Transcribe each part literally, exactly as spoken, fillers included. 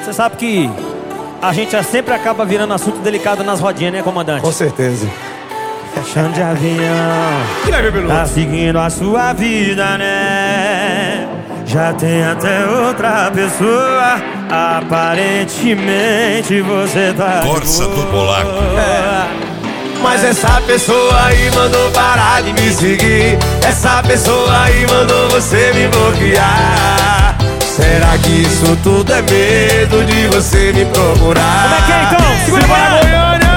Você sabe que a gente sempre acaba virando assunto delicado nas rodinhas, né, comandante? Com certeza. Chão de avião, tá seguindo a sua vida, né? Já tem até outra pessoa. Aparentemente você tá Corsa do Polaco. É. Mas essa pessoa aí mandou parar de me seguir. Essa pessoa aí mandou você me bloquear. Será que isso tudo é medo de você me procurar? Como é que é então? Segura a Goiânia!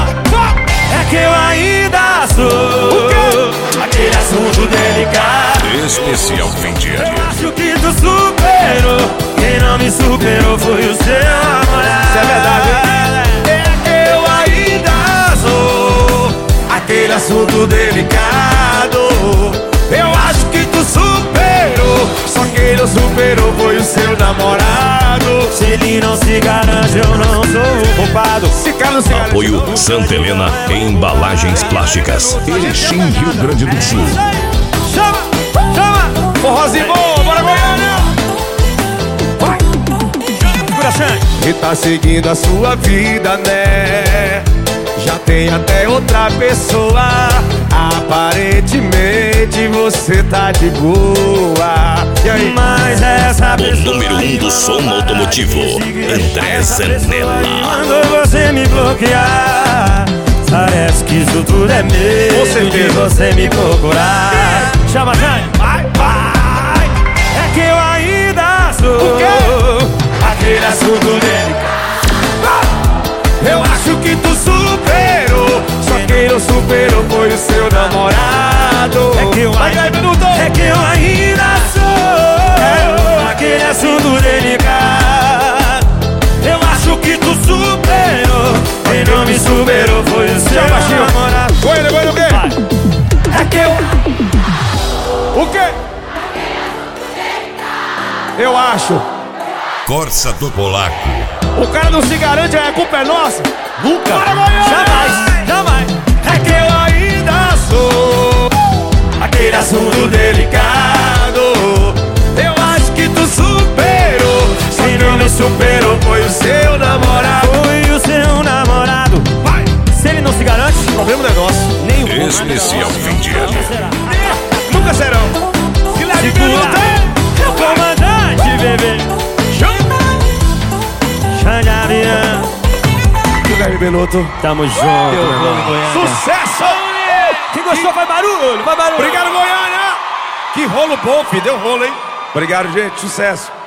É que eu ainda sou aquele assunto delicado. Especial fim de ano. Acho que tu superou. Quem não me superou foi o seu namorado. Isso é verdade, hein? É que eu ainda sou aquele assunto delicado. Eu acho que tu superou. Só quem não superou foi o seu namorado. Se ele não se garante, eu não sou o culpado. Se cara não se garante, Apoio Santa Helena Embalagens Plásticas, Erechim, Rio Grande do Sul. Chama, chama. Forrozinho bom, bora Goiânia! Vai! Segura, Xande. E tá seguindo a sua vida, né? Já tem até outra pessoa. Aparentemente você tá de boa. E aí? Mas essa O pessoa número um do som automotivo, André Zanella. mandou você me bloquear. Parece que isso tudo é medo de você me procurar. Chama, Jane. Vai, vai. É que eu ainda sou O quê? aquele assunto delicado. Eu acho que tu superou. Só quem não superou foi o seu namorado. É que eu Vai, vai, minuto. É que eu ainda sou aquele assunto delicado. Eu acho que tu superou. Quem não me superou foi o seu namorado. Goiânia, Goiânia, o quê? É que eu... O quê? Eu acho. Corsa do Polaco. O cara não se garante, a culpa é nossa. Nunca, Bora, Goiânia! jamais, jamais. É que eu ainda sou aquele assunto delicado. Eu acho que tu superou. Só quem não me superou foi o seu namorado. Foi o seu namorado. Vai! Se ele não se garante, O problema não é nosso. nenhum. Especial fim de ano. Nunca serão. Que leve minuto, hein? É o comandante, bebê. Xande Avião. Que leve minuto. Tamo junto, meu irmão. Sucesso! Quem gostou, faz barulho, faz barulho. Obrigado, Goiânia! Que rolo bom, filho. Deu rolo, hein? Obrigado, gente. Sucesso.